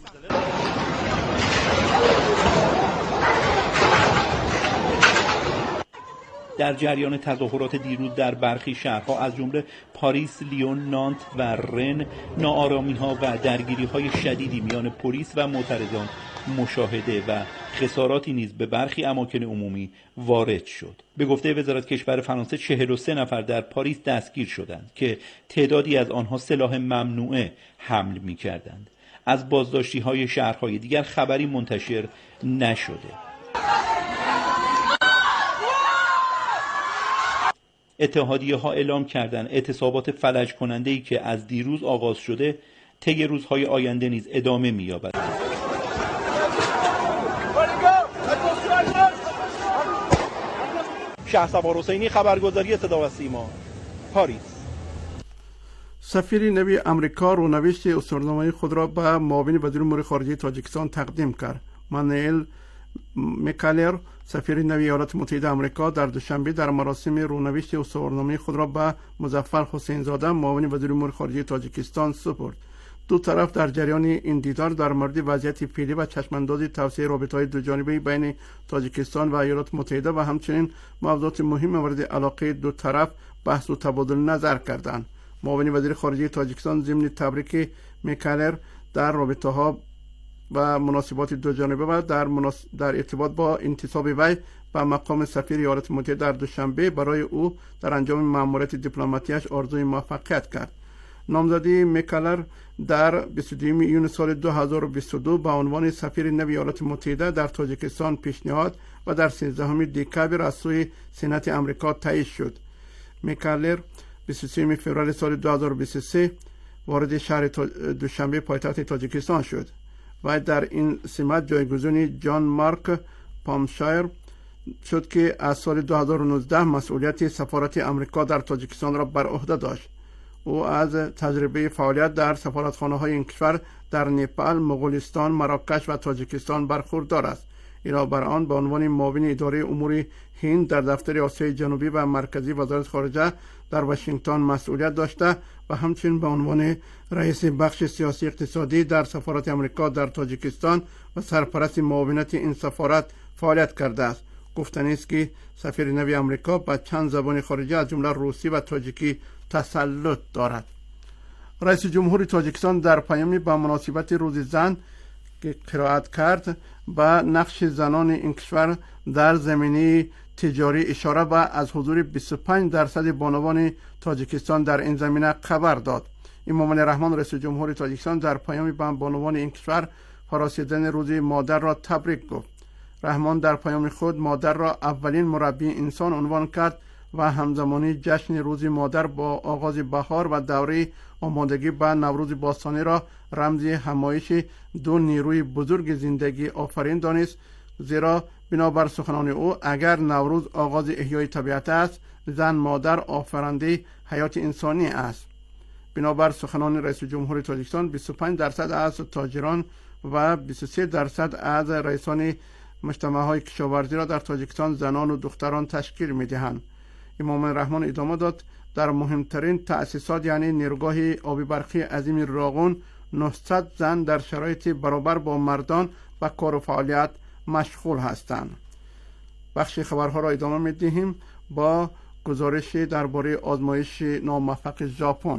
در جریان تظاهرات دیروز در برخی شهرها از جمله پاریس، لیون، نانت و رن ناآرامی‌ها و درگیری‌های شدیدی میان پلیس و معترضان مشاهده و خساراتی نیز به برخی اماکن عمومی وارد شد. به گفته وزارت کشور فرانسه چهل و سه نفر در پاریس دستگیر شدند که تعدادی از آنها سلاح ممنوعه حمل می‌کردند. از بازداشتی‌های شهرهای دیگر خبری منتشر نشده. اتحادیه ها اعلام کردند اعتصابات فلج کننده ای که از دیروز آغاز شده طی روزهای آینده نیز ادامه می‌یابد. شهسوار حسینی، خبرگزاری صدا و سیما، پاریس. سفیر نوی امریکا رونوشت اصرارنامه خود را به معاون وزیر امور خارجه تاجیکستان تقدیم کرد. مانوئل میکالر سفیر نوی ایالات متحده آمریکا در دوشنبه در مراسم رونوشت اصرارنامه خود را به مظفر حسین زاده معاون وزیر امور خارجه تاجیکستان سپرد. دو طرف در جریان این دیدار در مورد وضعیت فعلی و چشمانداز توسعه رابطه‌های دوجانبه بین تاجیکستان و ایالات متحده و همچنین موضوعات مهم مورد علاقه دو طرف بحث و تبادل نظر کردند. معاون وزیر خارجه تاجیکستان ضمن تبریک میکالر در رابطه‌ها و مناسبات دو جانبه و در, مناس... در ارتباط با انتصاب وی به مقام سفیر ایالات متحده در دوشنبه برای او در انجام مأموریت دیپلماتیش آرزوی موفقیت کرد. نامزدی میکالر در بیست و دوم ایون سال دو هزار و بیست و دو به عنوان سفیر نوی ایالات متحده در تاجیکستان پیشنهاد و در سیزدهم دکامبر از سوی سنات آمریکا تایید شد. میکالر بیست و سوم فوریه سال دو هزار و بیست و سه وارد شهر دوشنبه پایتخت تاجیکستان شد و در این سمت جایگزین جان مارک پامشایر شد که از سال دو هزار و نوزده مسئولیت سفارت آمریکا در تاجیکستان را بر عهده داشت. او از تجربه فعالیت در سفارتخانه‌های این کشور در نپال، مغولستان، مراکش و تاجیکستان برخوردار است. ایرا بر آن به عنوان معاون اداره امور هند در دفتر آسیای جنوبی و مرکزی وزارت خارجه در واشنگتن مسئولیت داشته و همچنین به عنوان رئیس بخش سیاسی اقتصادی در سفارت امریکا در تاجیکستان و سرپرست معاونت این سفارت فعالیت کرده است. گفتنی است که سفیر نوی امریکا به چند زبان خارجی از جمله روسی و تاجیکی تسلط دارد. رئیس جمهور تاجیکستان در پیامی به مناسبت روز زن که قرائت کرد به نقش زنان این کشور در زمینه تجاری اشاره و از حضور بیست و پنج درصد بانوان تاجیکستان در این زمینه خبر داد. امام رحمان رئیس جمهور تاجیکستان در پیامی به بانوان این کشور فرارسیدن روز مادر را تبریک گفت. رحمان در پیام خود مادر را اولین مربی انسان عنوان کرد و همزمانی جشن روز مادر با آغاز بهار و دوره آمادگی به نوروز باستانی را رمز همایش دو نیروی بزرگ زندگی آفرین دانست، زیرا بنابر سخنان او اگر نوروز آغاز احیای طبیعت است، زن مادر آفرنده حیات انسانی است. بنابر سخنان رئیس جمهور تاجیکستان بیست و پنج درصد از تاجران و بیست و سه درصد از رئیسان مجتمع‌های کشاورزی را در تاجیکستان زنان و دختران تشکیل می‌دهند. امام رحمان ادامه داد در مهمترین تأسیسات یعنی نیروگاه آبی برقی عظیم راغون نهصد زن در شرایط برابر با مردان و کار و فعالیت مشغول هستند. بخش خبرها را ادامه می‌دهیم با گزارش درباره آزمایش ناموفق ژاپن.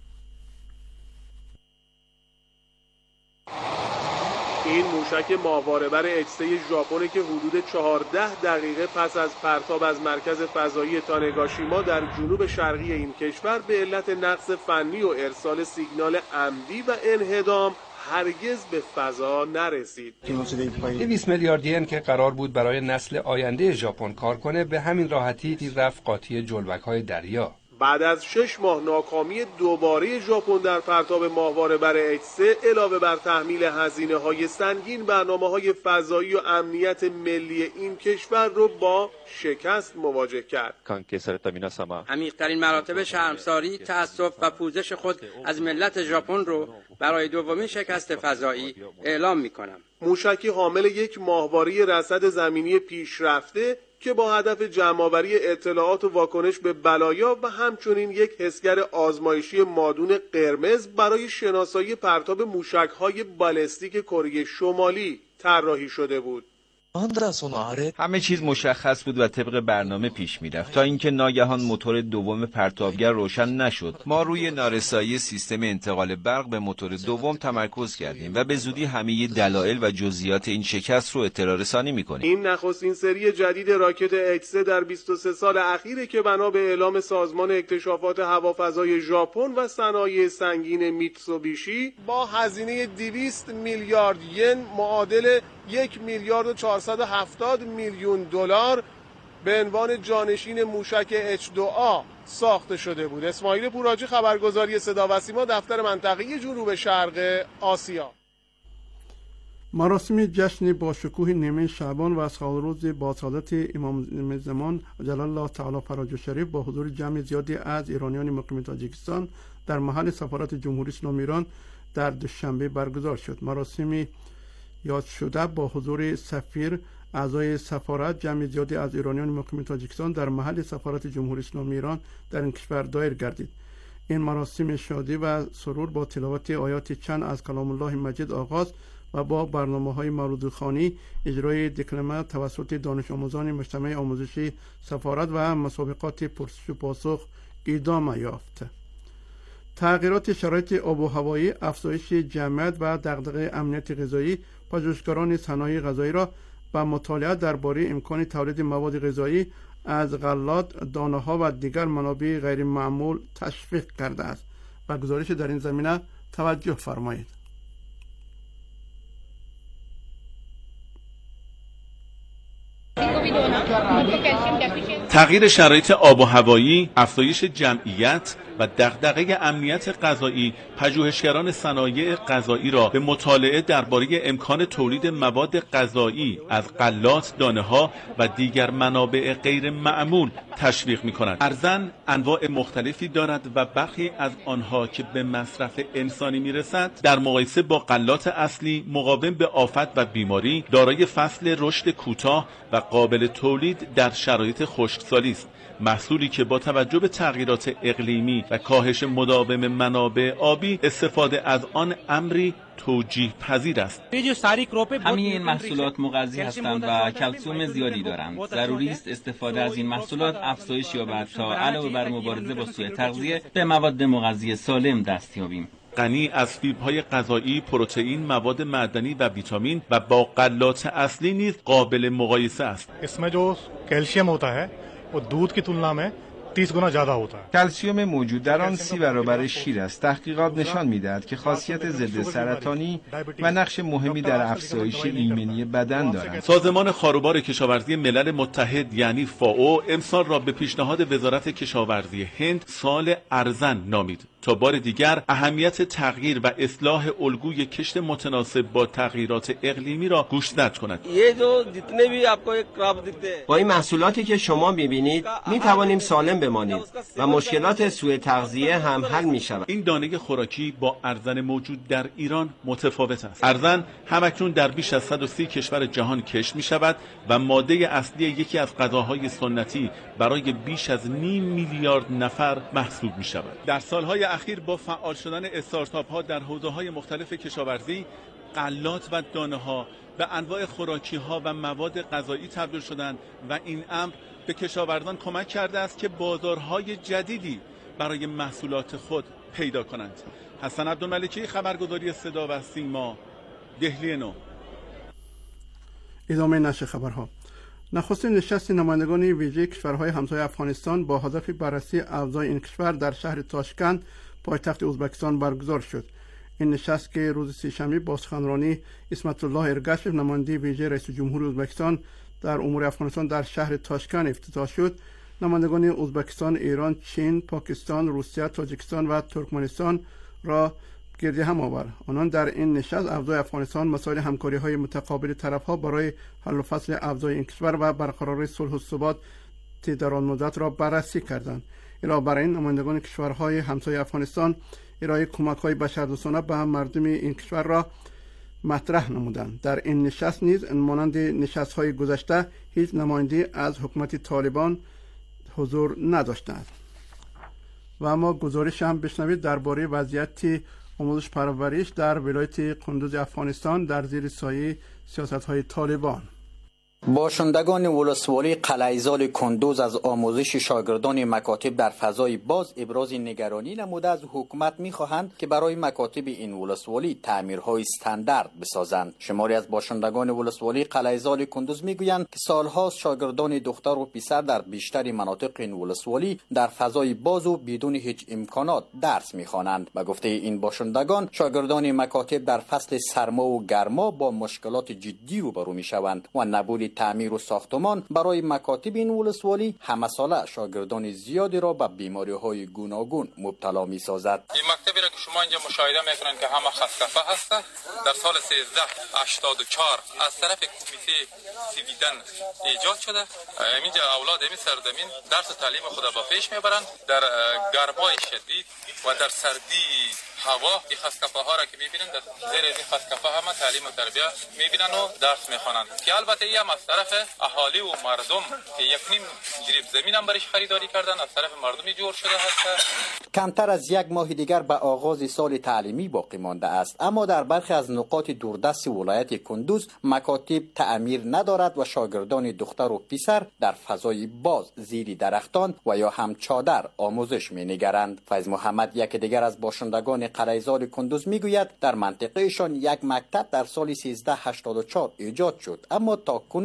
این موشک ماهواره‌بر اچ سه ژاپن که حدود چهارده دقیقه پس از پرتاب از مرکز فضایی تانگاشیما در جنوب شرقی این کشور به علت نقص فنی و ارسال سیگنال عمدی و انهدام هرگز به فضا نرسید. دویست میلیارد ین که قرار بود برای نسل آینده ژاپن کار کنه به همین راحتی رفت قاطی جلبک‌های دریا. بعد از شش ماه ناکامی دوباره ژاپن در پرتاب ماهواره‌بر اچ سه علاوه بر تحمیل هزینه‌های سنگین، برنامه‌های فضایی و امنیت ملی این کشور رو با شکست مواجه کرد. عمیق‌ترین مراتب شرمساری، تأسف و پوزش خود از ملت ژاپن رو برای دومین شکست فضایی اعلام می‌کنم. موشکی حامل یک ماهواره رصد زمینی پیشرفته که با هدف جمع‌آوری اطلاعات و واکنش به بلایا و همچنین یک حسگر آزمایشی مادون قرمز برای شناسایی پرتاب موشک‌های بالستیک کره شمالی طراحی شده بود. همه چیز مشخص بود و طبق برنامه پیش میرفت تا اینکه ناگهان موتور دوم پرتابگر روشن نشد. ما روی نارسایی سیستم انتقال برق به موتور دوم تمرکز کردیم و به زودی همه دلایل و جزئیات این شکست رو اطلاع رسانی میکنیم. این نخستین سری جدید راکت اچ سه در بیست و سه سال اخیره که بنا به اعلام سازمان اکتشافات هوافضای ژاپن و صنایع سنگین میتسوبیشی با هزینه دویست میلیارد ین معادل یک میلیارد و چهارصد و هفتاد میلیون دلار به عنوان جانشین موشک اچ دو آ ساخته شده بود. اسماعیل پوراجی، خبرگزاری صدا و سیما، دفتر منطقه جنوب شرق آسیا. مراسم جشن با شکوه نیمه شعبان و از روز با سعادت امام زمان جلال الله تعالی فراج شریف با حضور جمع زیادی از ایرانیان مقیم تاجیکستان در محل سفارت جمهوری اسلامی ایران در دوشنبه برگزار شد. مراسم یاد شده با حضور سفیر، اعضای سفارت، جمع زیادی از ایرانیان مقیم تاجیکستان در محل سفارت جمهوری اسلامی ایران در این کشور دایر گردید. این مراسم شادی و سرور با تلاوت آیات چند از کلام الله مجید آغاز و با برنامه‌های مولودخوانی، اجرای دکلمه توسط دانش آموزان مجتمع آموزشی سفارت و مسابقات پرسش و پاسخ ادامه یافت. تغییرات شرایط آب و هوایی، افزایش جمعیت و دغدغه امنیت غذایی پژوهشگران صنایع غذایی را به مطالعه درباره امکان تولید مواد غذایی از غلات، دانه‌ها و دیگر منابع غیر معمول تشویق کرده است. و گزارش در این زمینه توجه فرمایید. تغییر شرایط آب و هوایی، افزایش جمعیت و دغدغه امنیت غذایی پژوهشگران صنایع غذایی را به مطالعه درباره امکان تولید مواد غذایی از غلات، دانه‌ها و دیگر منابع غیر معمول تشویق می‌کنند. ارزن انواع مختلفی دارد و برخی از آنها که به مصرف انسانی می‌رسد در مقایسه با غلات اصلی مقاوم به آفت و بیماری، دارای فصل رشد کوتاه و قابل تولید در شرایط خشکسالی است. محصولی که با توجه به تغییرات اقلیمی و کاهش مداوم منابع آبی استفاده از آن امری توجیه پذیر است. همه این محصولات مغذی هستند و کلسیم زیادی دارند. ضروری است استفاده از این محصولات افزایش یابد تا علاوه بر مبارزه با سوء تغذیه به مواد مغذی سالم دست یابیم. غنی از فیبرهای غذایی، پروتئین، مواد معدنی و ویتامین و با غلات اصلی نیز قابل مقایسه است. इसमें जो कैल्शियम होता है वो दूध की तुलना में तीस गुना ज्यादा होता है. کلسیم موجود در آن سی برابر شیر است. تحقیقات نشان می‌دهد که خاصیت ضد سرطانی و نقش مهمی در افزایش ایمنی بدن دارد. سازمان خاروبار کشاورزی ملل متحد یعنی فائو امسال را به پیشنهاد وزارت کشاورزی هند سال ارزن نامید تا بار دیگر اهمیت تغییر و اصلاح الگوی کشت متناسب با تغییرات اقلیمی را گوشزد کند. با این محصولاتی که شما می‌بینید می‌توانیم سالم بمانیم و مشکلات سوء تغذیه هم حل می‌شود. این دانه خوراکی با ارزن موجود در ایران متفاوت است. ارزن همکنون در بیش از صد و سی کشور جهان کشت می‌شود و ماده اصلی یکی از غذاهای سنتی برای بیش از نیم میلیارد نفر محسوب می‌شود. در سال‌های اخیر با فعال شدن استارتاپ‌ها در حوزه‌های مختلف کشاورزی، غلات و دانه‌ها به انواع خوراکی‌ها و مواد غذایی تبدیل شدند و این امر به کشاورزان کمک کرده است که بازارهای جدیدی برای محصولات خود پیدا کنند. حسن عبدالملکی، خبرگزاری صدا و سیما، دهلی نو. ادامه نشر خبرها. نخستین نشست نمایندگان ویژه کشورهای همسایه افغانستان با هدف بررسی اوضاع این کشور در شهر تاشکند پایتخت ازبکستان برگزار شد. این نشست که روز سه‌شنبه با سخنرانی اسمت الله ارگشف نماینده ویژه رئیس جمهور ازبکستان در امور افغانستان در شهر تاشکند افتتاح شد، نمایندگان ازبکستان، ایران، چین، پاکستان، روسیه، تاجیکستان و ترکمنستان را گرد هم آورد. آنان در این نشست اوضاع افغانستان، مسائل همکاری‌های متقابل طرف‌ها برای حل و فصل اوضاع این کشور و برقراری صلح و ثبات در آن مدت را بررسی کردند. علاوه بر این، نمایندگان کشورهای همسایه افغانستان ارائه کمک‌های بشردوستانه به مردم این کشور را مطرح نمودند. در این نشست نیز مانند نشست‌های گذشته هیچ نماینده از حکومت طالبان حضور نداشتند. و اما گزارش هم بشنوید درباره وضعیت آموزش پرورش در ولایت کندوز افغانستان در زیر سایه سیاست‌های طالبان. باشندگان ولسوالی قلعه‌زال کندوز از آموزش شاگردان مکاتب در فضای باز ابراز نگرانی نموده از حکومت می‌خواهند که برای مکاتب این ولسوالی تعمیرهای استاندارد بسازند. شماری از باشندگان ولسوالی قلعه‌زال کندوز می‌گویند که سال‌هاست شاگردان دختر و پسر در بیشتر مناطق این ولسوالی در فضای باز و بدون هیچ امکانات درس می‌خوانند. به گفته این باشندگان، شاگردان مکاتب در فصل سرما و گرما با مشکلات جدی روبرو می‌شوند و نبود تعمیر و ساختمان برای مکاتب این ولسوالی همه ساله شاگردان زیادی را به بیماری‌های گوناگون مبتلا می‌سازد. این مکتبی را که شما اینجا مشاهده می‌کنید که همه خسکفه هست، در سال سیزده هشتاد و چهار از طرف کمیته سیویدن ایجاد شده. اینجا اولاد این سرزمین درس و تعلیم خود با پیش میبرند در گرمای شدید و در سردی هوا. این خسکفه ها را که می‌بینید در زیر این خسکفه همه تعلیم و تربیت می‌بینند و درس می‌خوانند که البته این هم از طرف اهالی و مردم که یک نیم گریب زمین هم برش خریداری کردن از طرف مردمی جور شده هست. کمتر از یک ماه دیگر به آغاز سال تعلیمی باقی مانده است، اما در برخی از نقاط دوردست ولایت کندوز مکاتب تعمیر ندارد و شاگردان دختر و پسر در فضای باز زیر درختان و یا هم چادر آموزش می‌نگرند. فیض محمد یک دیگر از باشندگان قلعه‌زال کندوز میگوید در منطقهشان یک مکتب در سال سیزده هشتاد و چهار ایجاد شد، اما تا کنون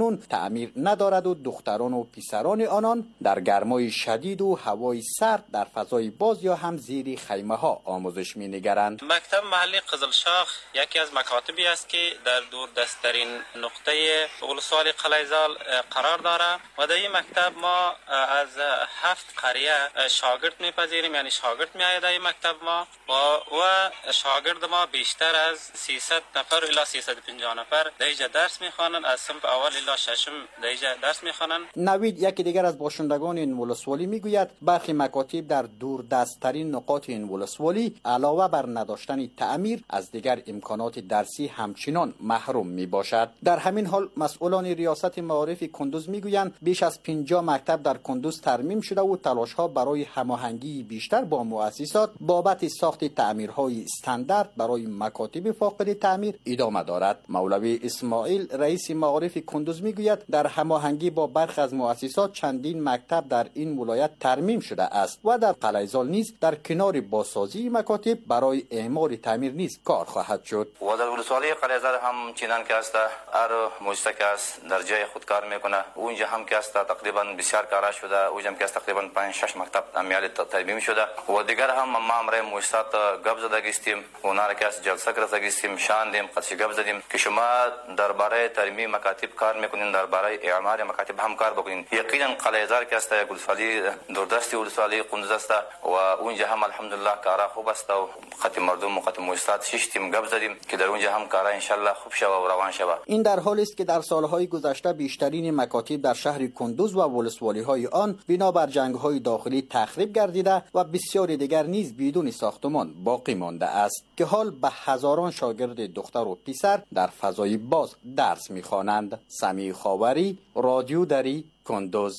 قانون تعمیر ندارد و دختران و پسران آنان در گرمای شدید و هوای سرد در فضای باز یا هم زیر خیمه ها آموزش می‌نگرند. مکتب محلی قزلشاخ یکی از مکاتبی است که در دور دستترین نقطه ولسوالی قلیزال قرار دارد و در این مکتب ما از هفت قریه شاگرد میپذیریم، یعنی شاگرد میآید در این مکتب ما و و شاگرد ما بیشتر از سیصد نفر الی سیصد و پنجاه نفر در اینجا درس میخوانند، از صنف اول الی ششم در اینجا درس میخوانند. نوید یکی دیگر از باشندگان این ولسوالی میگوید برخی مکاتب در دور دستترین نقاط این ولسوالی علاوه بر نداشتن تعمیر از دیگر امکانات درسی همچنان محروم می باشد. در همین حال مسئولان ریاست معارف کندوز میگویند بیش از پنجاه مکتب در کندوز ترمیم شده و تلاش ها برای هماهنگی بیشتر با مؤسسات بابت ساخت تعمیرهای استاندارد برای مکاتب فاقد تعمیر ادامه دارد. مولوی اسماعیل رئیس معارف کندوز میگوید در هماهنگی با برخی از مؤسسات چندین مکتب در این ولایت ترمیم شده است و در قلیزال نیز در کنار بازسازی مکاتب برای اعمار تعمیر نیز کار خواهد شد. و در ولسوالی قلیزال هم چنان که است، هر مؤسسه که است در جای خود کار میکنه. اونجا هم که است تقریبا بسیار کارا شده، اونجا هم که است تقریبا پنج شش مکتب عملیات ترمیم شده و دیگر هم ما امر مؤسسات گپ زده گستیم و اونا که است جلسه کرده گستیم شاندیم قصی گپ زدیم که شما درباره ترمیم مکاتب کار میکنین، درباره اعمار مکاتب هم کار بکنین. یقینا قلیزال که است ولسوالی دوردست ولسوالی کندوز است و اونجا هم الحمدلله کارا خوب است و خاطر مردم و خاطر مؤسسات شش تیم گپ زدیم که در اونجا هم کارا ان شاء الله خوب شوه و روان شوه. این در حالی است که در سالهای گذشته بیشترین مکاتب در شهر کندوز و ولسوالی‌های آن بنابر جنگ‌های داخلی تخریب گردیده و بسیاری دیگر نیز بدون ساختمان باقی مانده است که حال به هزاران شاگرد دختر و پسر در فضای باز درس می‌خوانند. سمیع خاوری، رادیو دری، کندوز.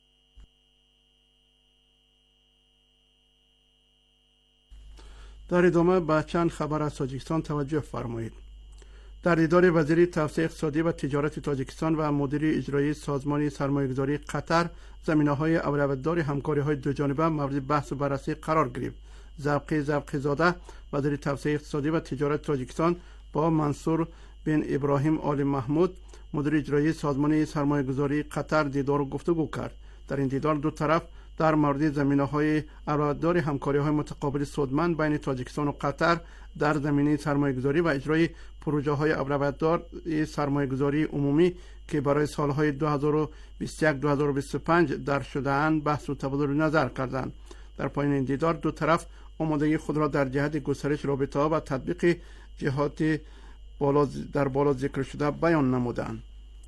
در ادامه به چند خبر از تاجیکستان توجه فرمایید. در دیدار وزیر توسعه اقتصادی و تجارت تاجیکستان و مدیر اجرایی سازمان سرمایه‌گذاری قطر زمینه‌های اولویت‌دار همکاری‌های دوجانبه مورد بحث و بررسی قرار گرفت. ذوقی ذوقی زاده وزیر توسعه اقتصادی و تجارت تاجیکستان با منصور بن ابراهیم آل محمود مدیر اجرایی سازمان سرمایه‌گذاری قطر دیدار و گفتگو کرد. در این دیدار دو طرف در مورد زمینه‌های اولویت‌دار همکاری‌های متقابل سودمند بین تاجیکستان و قطر در زمینه سرمایه‌گذاری و اجرای پروژه‌های اولویت‌دار سرمایه‌گذاری عمومی که برای سال‌های دو هزار و بیست و یک تا دو هزار و بیست و پنج در شده‌اند بحث و تبادل نظر کردند. در پایان این دیدار دو طرف آمادگی خود را در جهت گسترش رابطه‌ها و تطبیق جهات بالا در بالا ذکر شده بیان نمودند.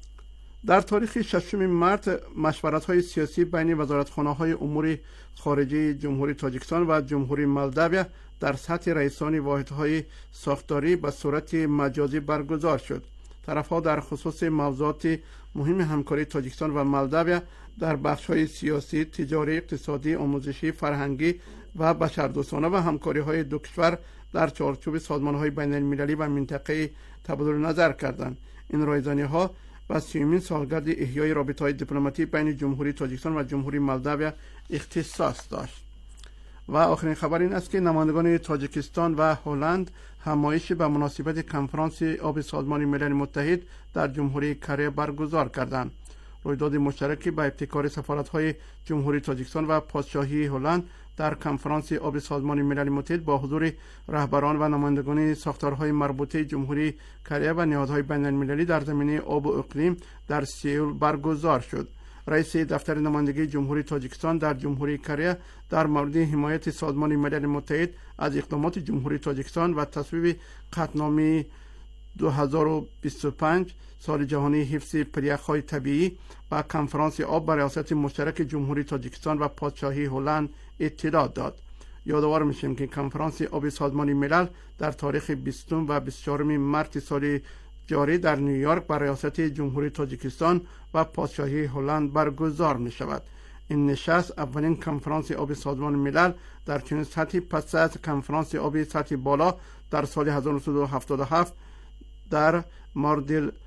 در تاریخ ششم مارس مشورت‌های سیاسی بین وزارتخانه‌های امور خارجه جمهوری تاجیکستان و جمهوری مولداوی در سطح رئیسان واحدهای ساختاری به صورت مجازی برگزار شد. طرف‌ها در خصوص موضوعات مهم همکاری تاجیکستان و مولداوی در بخش‌های سیاسی، تجاری، اقتصادی، آموزشی، فرهنگی و بشردوستانه و همکاری‌های دو کشور در چارچوب سازمان‌های بین‌المللی و منطقه‌ای تبادل نظر کردند. این رایزنی‌ها و سیومین سالگرد احیای رابطه‌های دیپلماتیک بین جمهوری تاجیکستان و جمهوری مولداوی اختصاص داشت. و آخرین خبر این است که نمایندگان تاجیکستان و هلند همایشی به مناسبت کنفرانس آب سازمان ملل متحد در جمهوری کره برگزار کردند. رویداد مشترکی به ابتکار سفارت‌های جمهوری تاجیکستان و پادشاهی هلند در کنفرانس آب سازمان ملل متحد با حضور رهبران و نمایندگان ساختارهای مربوطه جمهوری کره و نهادهای بین‌المللی در زمینه آب و اقلیم در سئول برگزار شد. رئیس دفتر نمایندگی جمهوری تاجیکستان در جمهوری کره در مورد حمایت سازمان ملل متحد از اقدامات جمهوری تاجیکستان و تصویب قطعنامه دو هزار و بیست و پنج سال جهانی حفظ پریخ‌های طبیعی و کنفرانس آب بر ریاست مشترک جمهوری تاجیکستان و پادشاهی هلند اطلاع داد. یادآور میشیم که کنفرانس آب سازمان ملل در تاریخ بیستم و بیست و چهارم مارس سال جاری در نیویورک بر ریاست جمهوری تاجیکستان و پادشاهی هلند برگزار می شود. این نشست اولین کنفرانس آب سازمان ملل در چنین سطحی پس از کنفرانس آب سطح بالا در سال هزار و نهصد و هفتاد و هفت در ماردل